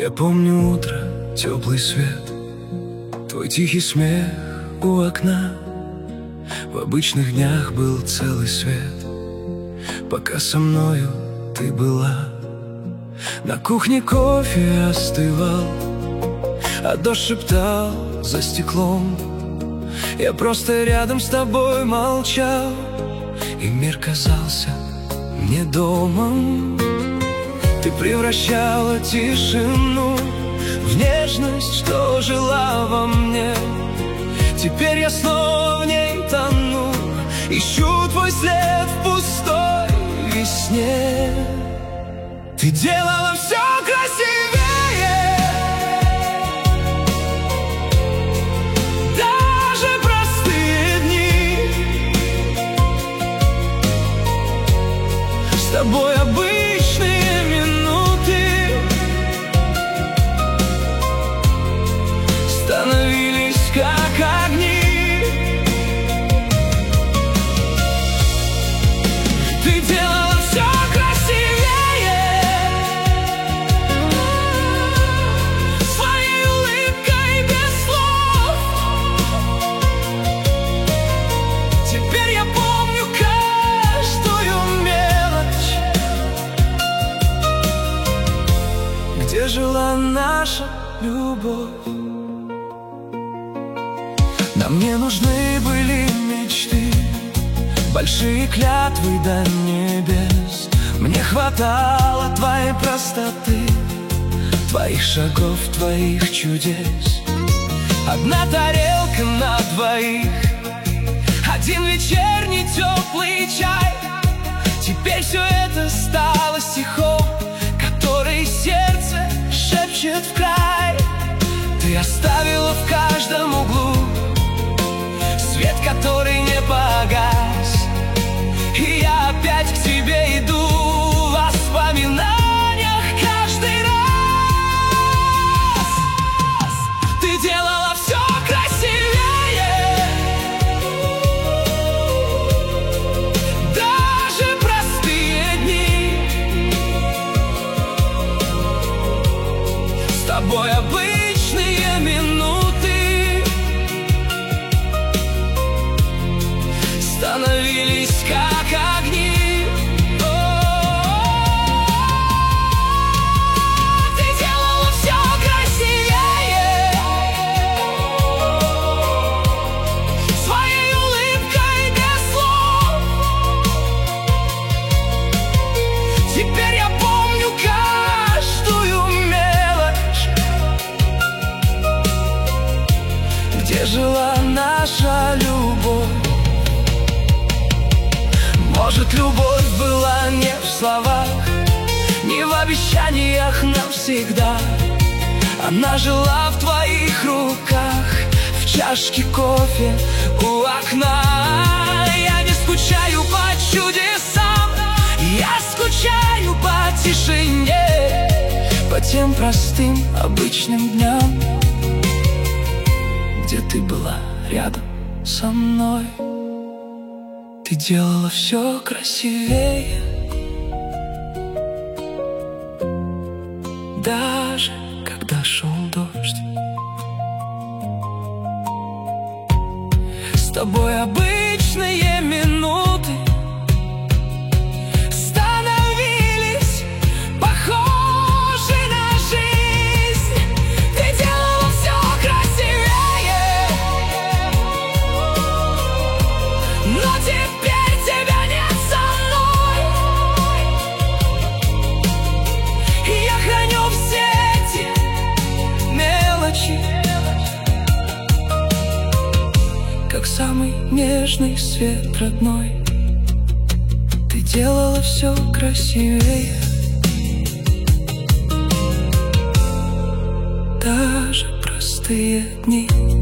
Я помню утро, теплый свет, твой тихий смех у окна. В обычных днях был целый свет, пока со мною ты была. На кухне кофе остывал, а дождь шептал за стеклом. Я просто рядом с тобой молчал, и мир казался мне домом. Ты превращала тишину в нежность, что жила во мне. Теперь я снова в ней тону, ищу твой след в пустой весне. Ты делала все красивее, даже простые дни. С тобой обычные минуты становились как огни. Ты делала все красивее своей улыбкой без слов. Теперь я помню каждую мелочь, где жила наша любовь. Нам не нужны были мечты, большие клятвы до небес. Мне хватало твоей простоты, твоих шагов, твоих чудес. Одна тарелка на двоих, один вечерний теплый чай. Теперь все это стало стихом, который сердце шепчет в край. Ты оставила в каждом углу свет, который не погас, и я опять к тебе иду в воспоминаниях каждый раз. Ты делала все красивее, даже простые дни. С тобой обычные минуты становились как огни. Ты делала все красивее своей улыбкой без слов. Теперь я помню каждую мелочь, где жила наша любовь. Может, любовь была не в словах, не в обещаниях навсегда. Она жила в твоих руках, в чашке кофе у окна. Я не скучаю по чудесам, я скучаю по тишине, по тем простым обычным дням, где ты была рядом со мной. Ты делала все красивее, даже когда шел дождь. С тобой обычные минуты становились похожи на жизнь. Ты делала все красивее, но теперь тебя нет со мной. И я храню все эти мелочи, как самый нежный свет родной. Ты делала все красивее, даже простые дни.